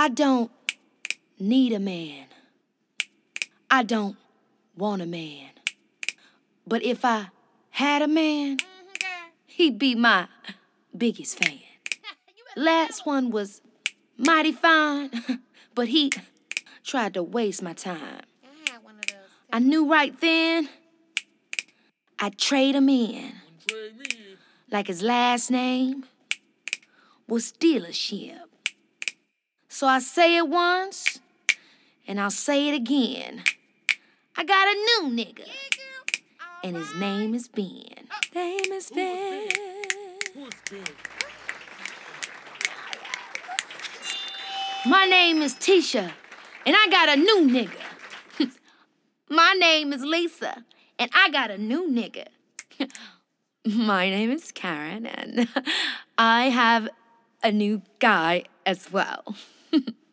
I don't need a man. I don't want a man. But if I had a man, he'd be my biggest fan. Last one was mighty fine, but he tried to waste my time. I knew right then I'd trade him in. Like his last name was dealership. So I say it once, and I'll say it again. I got a new nigga, and his name is Ben. Name is Ben. My name is Tisha, and I got a new nigga. My name is Lisa, and I got a new nigga. My name is Karen, and I have a new guy as well.